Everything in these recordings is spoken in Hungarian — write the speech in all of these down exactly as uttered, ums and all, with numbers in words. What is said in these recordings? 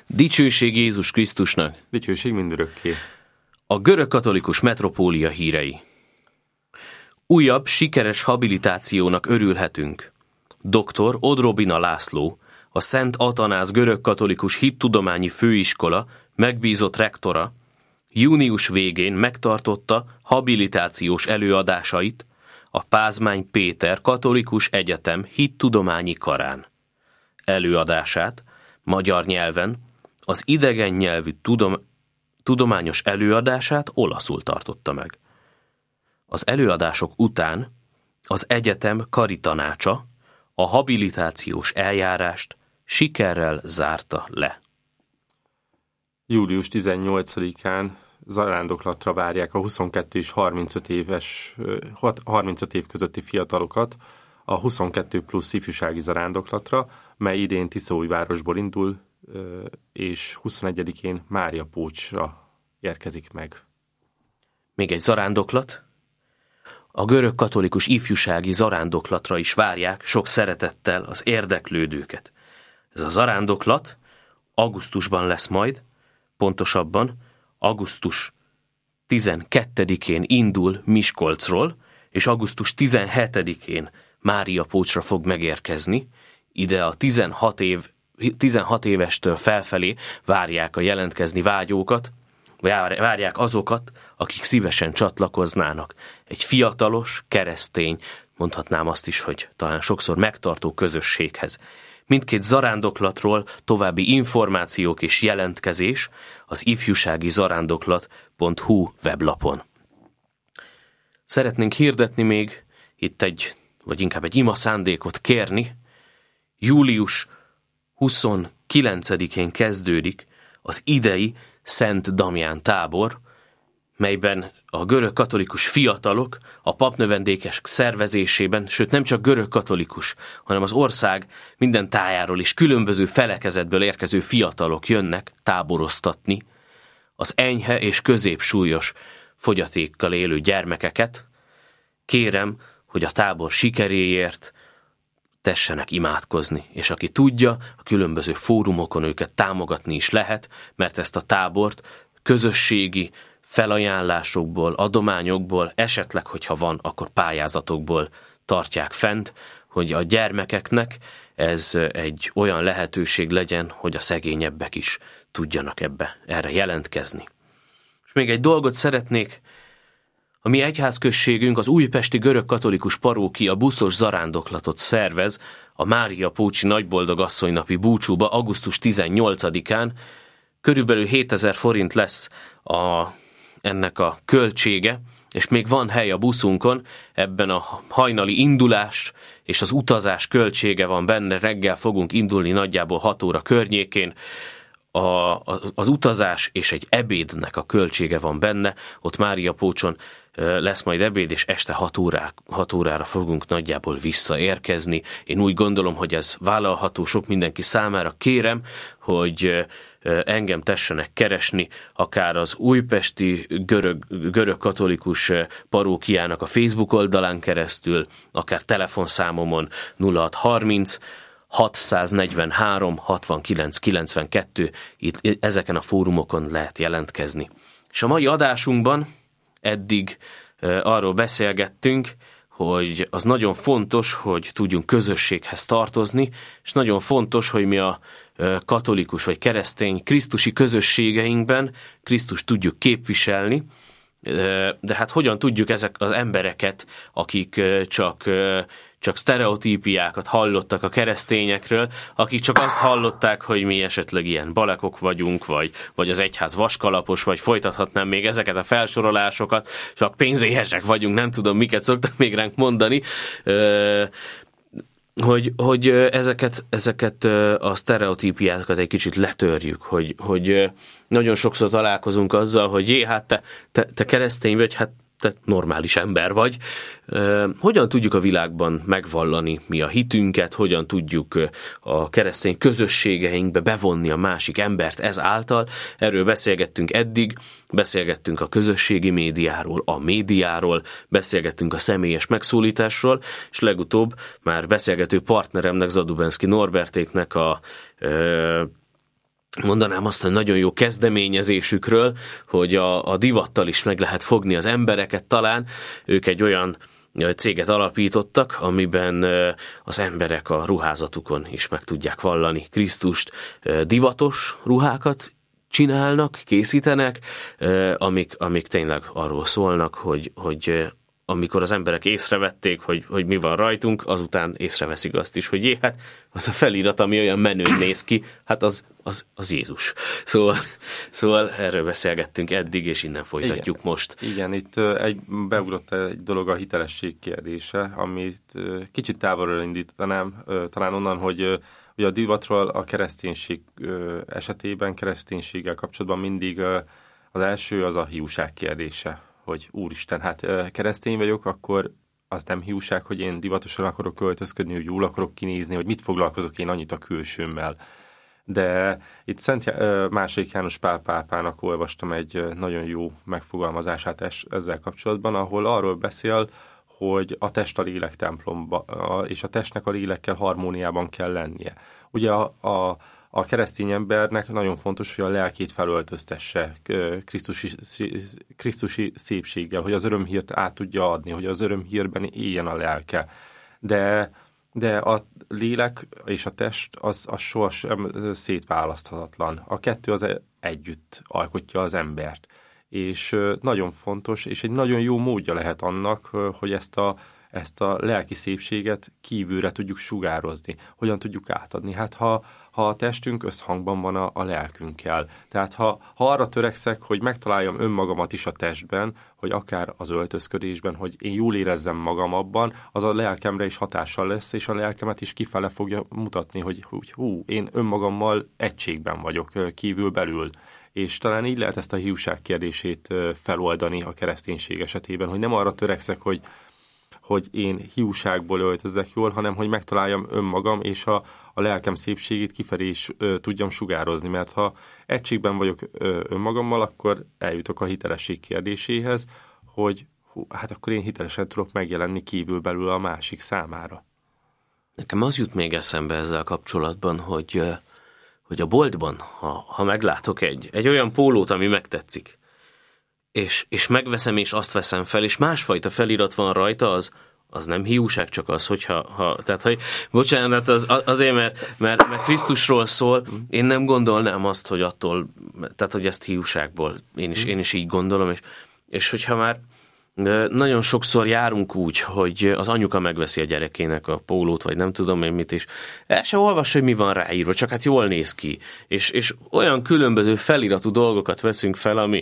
Dicsőség Jézus Krisztusnak! Dicsőség mindörökké! A görögkatolikus metropólia hírei. Újabb, sikeres habilitációnak örülhetünk. doktor Odrobina László, a Szent Atanáz görögkatolikus hittudományi főiskola megbízott rektora június végén megtartotta habilitációs előadásait a Pázmány Péter Katolikus Egyetem hittudományi karán. Előadását magyar nyelven, az idegen nyelvű tudom, tudományos előadását olaszul tartotta meg. Az előadások után az egyetem karitanácsa a habilitációs eljárást sikerrel zárta le. július tizennyolcadikán zarándoklatra várják a huszonkettő és harmincöt éves, harmincöt év közötti fiatalokat a huszonkettő plusz ifjúsági zarándoklatra, mely idén Tiszaújvárosból indul, és huszonegyedikén Máriapócsra érkezik meg. Még egy zarándoklat. A görögkatolikus ifjúsági zarándoklatra is várják sok szeretettel az érdeklődőket. Ez a zarándoklat augusztusban lesz majd, pontosabban augusztus tizenkettedikén indul Miskolcról, és augusztus tizenhetedikén Máriapócsra fog megérkezni. Ide a tizenhat, év, tizenhat évestől felfelé várják a jelentkezni vágyókat, várják azokat, akik szívesen csatlakoznának egy fiatalos, keresztény, mondhatnám azt is, hogy talán sokszor megtartó közösséghez. Mindkét zarándoklatról további információk és jelentkezés az ifjúsági zarándoklat pont hu weblapon. Szeretnénk hirdetni még itt egy, vagy inkább egy ima szándékot kérni. július huszonkilencedikén kezdődik az idei Szent Damján tábor, melyben a görögkatolikus fiatalok a papnövendékek szervezésében, sőt nem csak görögkatolikus, hanem az ország minden tájáról és különböző felekezetből érkező fiatalok jönnek táboroztatni az enyhe és középsúlyos fogyatékkal élő gyermekeket. Kérem, hogy a tábor sikeréért tessenek imádkozni, és aki tudja, a különböző fórumokon őket támogatni is lehet, mert ezt a tábort közösségi felajánlásokból, adományokból, esetleg, hogyha van, akkor pályázatokból tartják fent, hogy a gyermekeknek ez egy olyan lehetőség legyen, hogy a szegényebbek is tudjanak ebbe, erre jelentkezni. És még egy dolgot szeretnék. A mi egyházközségünk, az újpesti görögkatolikus parókia buszos zarándoklatot szervez a Máriapócsi Nagyboldogasszonynapi búcsúba augusztus tizennyolcadikán. Körülbelül hétezer forint lesz a, ennek a költsége, és még van hely a buszunkon, ebben a hajnali indulás és az utazás költsége van benne, reggel fogunk indulni nagyjából hat óra környékén. A, az utazás és egy ebédnek a költsége van benne, ott Máriapócson lesz majd ebéd, és este hat, órá, hat órára fogunk nagyjából visszaérkezni. Én úgy gondolom, hogy ez vállalható sok mindenki számára. Kérem, hogy engem tessenek keresni, akár az újpesti görög, görög katolikus parókiának a Facebook oldalán keresztül, akár telefonszámomon nulla hat harminc hatszáznegyvenhárom hatvankilenc kilencvenkettő, itt ezeken a fórumokon lehet jelentkezni. És a mai adásunkban eddig arról beszélgettünk, hogy az nagyon fontos, hogy tudjunk közösséghez tartozni, és nagyon fontos, hogy mi a katolikus vagy keresztény krisztusi közösségeinkben Krisztust tudjuk képviselni, de hát hogyan tudjuk ezek az embereket, akik csak, csak sztereotípiákat hallottak a keresztényekről, akik csak azt hallották, hogy mi esetleg ilyen balekok vagyunk, vagy, vagy az egyház vaskalapos, vagy folytathatnám még ezeket a felsorolásokat, csak pénzéhesek vagyunk, nem tudom, miket szoktak még ránk mondani, hogy, hogy ezeket, ezeket a sztereotípiákat egy kicsit letörjük, hogy, hogy nagyon sokszor találkozunk azzal, hogy jé, hát te, te, te keresztény vagy, hát te normális ember vagy. Hogyan tudjuk a világban megvallani mi a hitünket, hogyan tudjuk a keresztény közösségeinkbe bevonni a másik embert ezáltal. Erről beszélgettünk eddig, beszélgettünk a közösségi médiáról, a médiáról, beszélgettünk a személyes megszólításról, és legutóbb már beszélgető partneremnek, Zadubenszki Norbertéknek a mondanám azt, hogy nagyon jó kezdeményezésükről, hogy a, a divattal is meg lehet fogni az embereket talán. Ők egy olyan céget alapítottak, amiben az emberek a ruházatukon is meg tudják vallani Krisztust. Divatos ruhákat csinálnak, készítenek, amik, amik tényleg arról szólnak, hogy, hogy amikor az emberek észrevették, hogy, hogy mi van rajtunk, azután észreveszik azt is, hogy jé, hát az a felirat, ami olyan menőn néz ki, hát az, az, az Jézus. Szóval, szóval erről beszélgettünk eddig, és innen folytatjuk igen, most. Igen, itt egy, beugrott egy dolog, a hitelesség kérdése, amit kicsit távolról indítanám, talán onnan, hogy ugye a divatról a kereszténység esetében, kereszténységgel kapcsolatban mindig az első az a hiúság kérdése, hogy úristen, hát keresztény vagyok, akkor az nem hiúság, hogy én divatosan akarok költözködni, hogy jól akarok kinézni, hogy mit foglalkozok én annyit a külsőmmel. De itt Szent második János Pál pápának olvastam egy nagyon jó megfogalmazását ezzel kapcsolatban, ahol arról beszél, hogy a test a lélek templomba, és a testnek a lélekkel harmóniában kell lennie. Ugye a, a, a keresztény embernek nagyon fontos, hogy a lelkét felöltöztesse Krisztusi, Krisztusi szépséggel, hogy az örömhírt át tudja adni, hogy az örömhírben éljen a lelke. De, de a lélek és a test az, az sohasem szétválaszthatatlan. A kettő az együtt alkotja az embert. És nagyon fontos, és egy nagyon jó módja lehet annak, hogy ezt a, ezt a lelki szépséget kívülre tudjuk sugározni. Hogyan tudjuk átadni? Hát ha, ha a testünk összhangban van a, a lelkünkkel. Tehát ha, ha arra törekszek, hogy megtaláljam önmagamat is a testben, hogy akár az öltözködésben, hogy én jól érezzem magam abban, az a lelkemre is hatással lesz, és a lelkemet is kifele fogja mutatni, hogy hú, én önmagammal egységben vagyok kívül-belül. És talán így lehet ezt a hiúság kérdését feloldani a kereszténység esetében, hogy nem arra törekszek, hogy, hogy én hiúságból öltözek jól, hanem hogy megtaláljam önmagam, és a, a lelkem szépségét kifelé is ö, tudjam sugározni, mert ha egységben vagyok ö, önmagammal, akkor eljutok a hitelesség kérdéséhez, hogy hú, hát akkor én hitelesen tudok megjelenni kívül-belül a másik számára. Nekem az jut még eszembe ezzel kapcsolatban, hogy... hogy a boltban, ha, ha meglátok egy, egy olyan pólót, ami megtetszik, és, és megveszem, és azt veszem fel, és másfajta felirat van rajta, az, az nem hiúság, csak az, hogyha... Ha, tehát, hogy, bocsánat, az, azért, mert, mert, mert Krisztusról szól, én nem gondolnám azt, hogy attól, tehát, hogy ezt hiúságból, én is, én is így gondolom, és, és hogyha már nagyon sokszor járunk úgy, hogy az anyuka megveszi a gyerekének a pólót, vagy nem tudom én mit is. El se olvas, hogy mi van ráírva, csak hát jól néz ki. És, és olyan különböző feliratú dolgokat veszünk fel, ami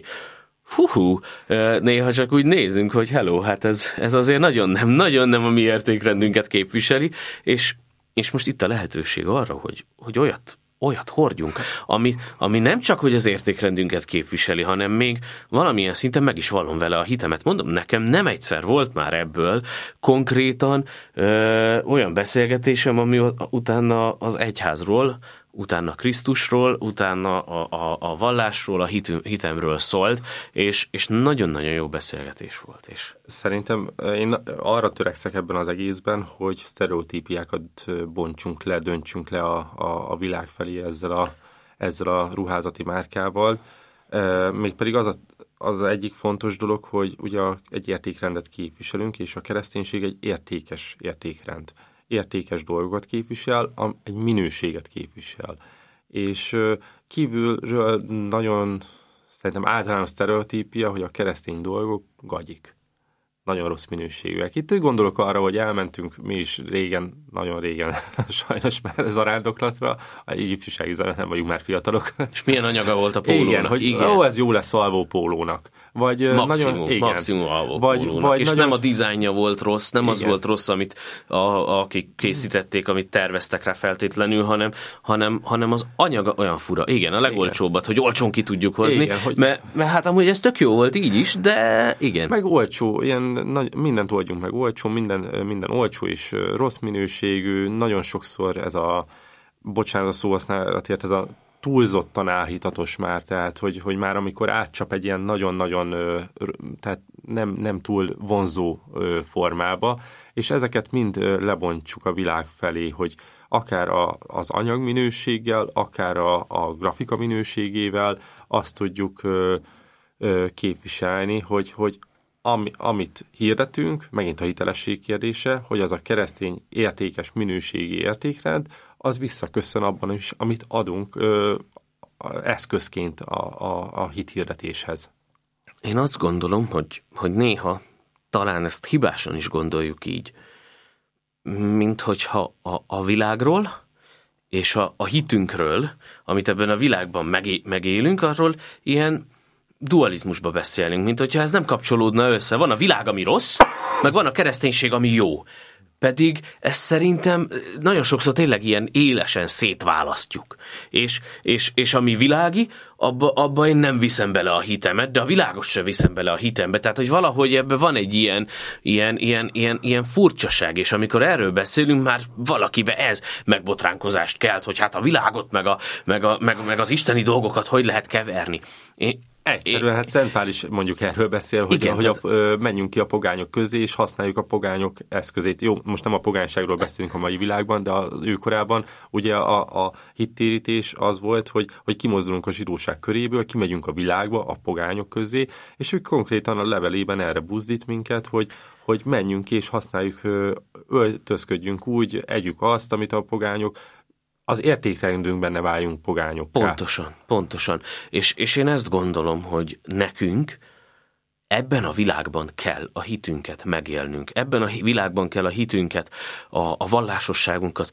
hú, néha csak úgy nézünk, hogy hello, hát ez, ez azért nagyon nem, nagyon nem a mi értékrendünket képviseli, és, és most itt a lehetőség arra, hogy, hogy olyat olyat hordjunk, ami, ami nem csak, hogy az értékrendünket képviseli, hanem még valamilyen szinten meg is vallom vele a hitemet. Mondom, nekem nem egyszer volt már ebből konkrétan ö, olyan beszélgetésem, ami utána az egyházról, utána Krisztusról, utána a, a, a vallásról, a hitüm, hitemről szólt, és, és nagyon-nagyon jó beszélgetés volt. És... Szerintem én arra törekszek ebben az egészben, hogy sztereotípiákat bontsunk le, döntsünk le a, a, a világ felé ezzel a, ezzel a ruházati márkával. E, mégpedig az, a, az egyik fontos dolog, hogy ugye egy értékrendet képviselünk, és a kereszténység egy értékes értékrend. Értékes dolgokat képvisel, egy minőséget képvisel. És kívülről nagyon szerintem általános sztereotípia, hogy a keresztény dolgok gagyik. Nagyon rossz minőségűek. Itt úgy gondolok arra, hogy elmentünk mi is régen, nagyon régen, sajnos már zarándoklatra, egy ifjúsági zaránd, nem vagyunk már fiatalok. És milyen anyaga volt a pólónak? Igen, hogy igen. Ó, ez jó lesz alvó pólónak. Vagy maximum, nagyon, igen. maximum alvó vagy, pólónak. vagy és nagyon... nem a dizájnja volt rossz, nem igen. az volt rossz, amit a, a, akik készítették, amit terveztek rá feltétlenül, hanem, hanem, hanem az anyaga olyan fura. Igen, a legolcsóbbat, hogy olcsón ki tudjuk hozni. Igen, hogy... mert, mert hát amúgy ez tök jó volt így is, de igen. Meg olcsó, ilyen nagy, mindent oldjunk meg olcsó, minden, minden olcsó és rossz minőségű, nagyon sokszor ez a, bocsánat a szóhasználatért, ez a túlzottan áhítatos már, tehát hogy, hogy már amikor átcsap egy ilyen nagyon-nagyon, tehát nem, nem túl vonzó formába, és ezeket mind lebontsuk a világ felé, hogy akár a, az anyag minőséggel, akár a, a grafika minőségével azt tudjuk ö, ö, képviselni, hogy, hogy ami, amit hirdetünk, megint a hitelesség kérdése, hogy az a keresztény értékes minőségi értékrend, az visszaköszön abban is, amit adunk ö, eszközként a, a, a hithirdetéshez. Én azt gondolom, hogy, hogy néha talán ezt hibásan is gondoljuk így, mint hogyha a, a világról és a, a hitünkről, amit ebben a világban megé, megélünk, arról ilyen dualizmusba beszélünk, mint hogyha ez nem kapcsolódna össze. Van a világ, ami rossz, meg van a kereszténység, ami jó. Pedig ezt szerintem nagyon sokszor tényleg ilyen élesen szétválasztjuk. És, és, és ami világi, abba, abba én nem viszem bele a hitemet, de a világot sem viszem bele a hitembe. Tehát, hogy valahogy ebben van egy ilyen, ilyen, ilyen, ilyen, ilyen furcsaság, és amikor erről beszélünk, már valakibe ez megbotránkozást kelt, hogy hát a világot, meg, a, meg, a, meg, meg az isteni dolgokat hogy lehet keverni. Én, Egyszerűen, é, hát Szent Pál is mondjuk erről beszél, hogy, igen, hogy a, ö, menjünk ki a pogányok közé, és használjuk a pogányok eszközét. Jó, most nem a pogányságról beszélünk a mai világban, de az ő korában ugye a, a hittérítés az volt, hogy, hogy kimozdulunk a zsidóság köréből, kimegyünk a világba, a pogányok közé, és ő konkrétan a levelében erre buzdít minket, hogy, hogy menjünk ki, és használjuk, öltözködjünk úgy, együk azt, amit a pogányok, az értékrendünkben ne váljunk pogányokká. Pontosan, pontosan. És, és én ezt gondolom, hogy nekünk ebben a világban kell a hitünket megélnünk. Ebben a világban kell a hitünket, a, a vallásosságunkat,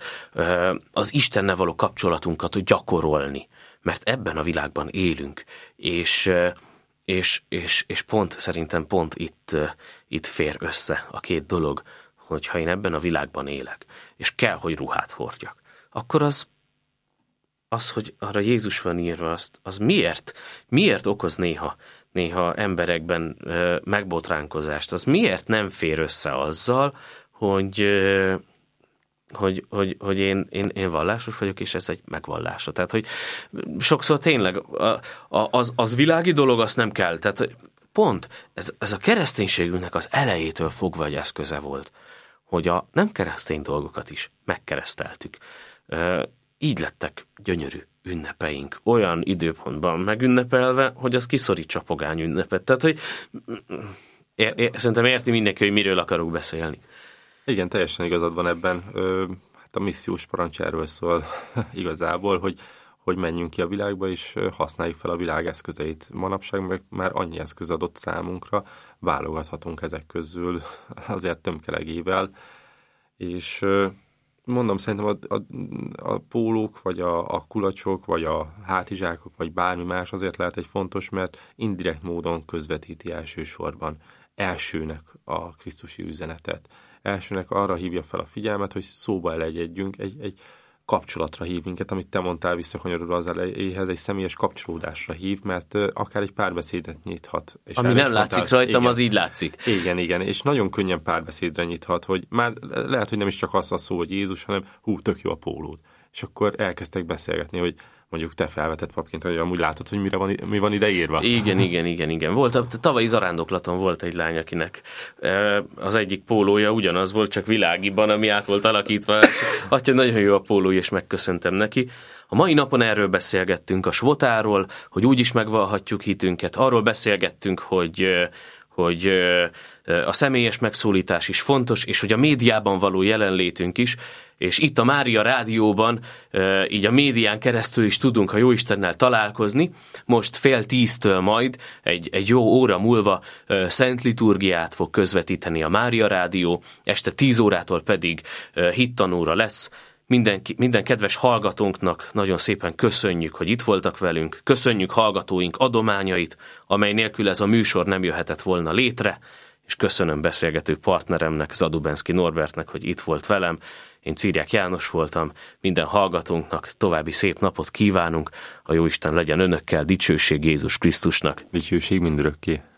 az Istennel való kapcsolatunkat gyakorolni. Mert ebben a világban élünk. És, és, és, és pont, szerintem pont itt, itt fér össze a két dolog, hogyha én ebben a világban élek, és kell, hogy ruhát hordjak, akkor az, az, hogy arra Jézus van írva, azt, az miért, miért okoz néha, néha emberekben ö, megbotránkozást? Az miért nem fér össze azzal, hogy, ö, hogy, hogy, hogy én, én, én vallásos vagyok, és ez egy megvallása. Tehát, hogy sokszor tényleg a, a, az, az világi dolog, azt nem kell. Tehát pont ez, ez a kereszténységünknek az elejétől fogva egy eszköze volt, hogy a nem keresztény dolgokat is megkereszteltük. Így lettek gyönyörű ünnepeink, olyan időpontban megünnepelve, hogy az kiszorítsa a pogány ünnepet. Tehát, hogy ér, ér, szerintem érti mindenki, hogy miről akarok beszélni. Igen, teljesen igazad van ebben. Ö, hát a missziós parancs erről szól igazából, hogy, hogy menjünk ki a világba, és használjuk fel a világ eszközeit. Manapság meg már annyi eszköz adott számunkra, válogathatunk ezek közül azért tömkelegével, és mondom, szerintem a, a, a pólók, vagy a, a kulacsok, vagy a hátizsákok, vagy bármi más azért lehet egy fontos, mert indirekt módon közvetíti elsősorban elsőnek a krisztusi üzenetet. Elsőnek arra hívja fel a figyelmet, hogy szóba elegyedjünk, egy, egy kapcsolatra hív minket, amit te mondtál visszakanyarodva az elejéhez, egy személyes kapcsolódásra hív, mert akár egy párbeszédet nyithat. És ami nem látszik mondtál, rajtam, igen, az így látszik. Igen, igen, és nagyon könnyen párbeszédre nyithat, hogy már lehet, hogy nem is csak az a szó, hogy Jézus, hanem hú, tök jó a pólód. És akkor elkezdtek beszélgetni, hogy mondjuk te felvetett papként, hogy amúgy látod, hogy mire van, mi van ide írva. Igen, igen, igen, igen. Volt, a tavalyi zarándoklaton volt egy lány, akinek az egyik pólója ugyanaz volt, csak világiban, ami át volt alakítva. Atya, nagyon jó a pólója, és megköszöntem neki. A mai napon erről beszélgettünk, a svotáról, hogy úgy is megvallhatjuk hitünket. Arról beszélgettünk, hogy hogy a személyes megszólítás is fontos, és hogy a médiában való jelenlétünk is, és itt a Mária Rádióban, így a médián keresztül is tudunk a Jóistennel találkozni. Most fél tíztől majd, egy, egy jó óra múlva szent liturgiát fog közvetíteni a Mária Rádió, este tíz órától pedig hittanóra lesz. Minden, minden kedves hallgatónknak nagyon szépen köszönjük, hogy itt voltak velünk, köszönjük hallgatóink adományait, amely nélkül ez a műsor nem jöhetett volna létre, és köszönöm beszélgető partneremnek, Zadubenszki Norbertnek, hogy itt volt velem. Én Círják János voltam, minden hallgatónknak további szép napot kívánunk, a Jóisten legyen önökkel, dicsőség Jézus Krisztusnak. Dicsőség mindörökké.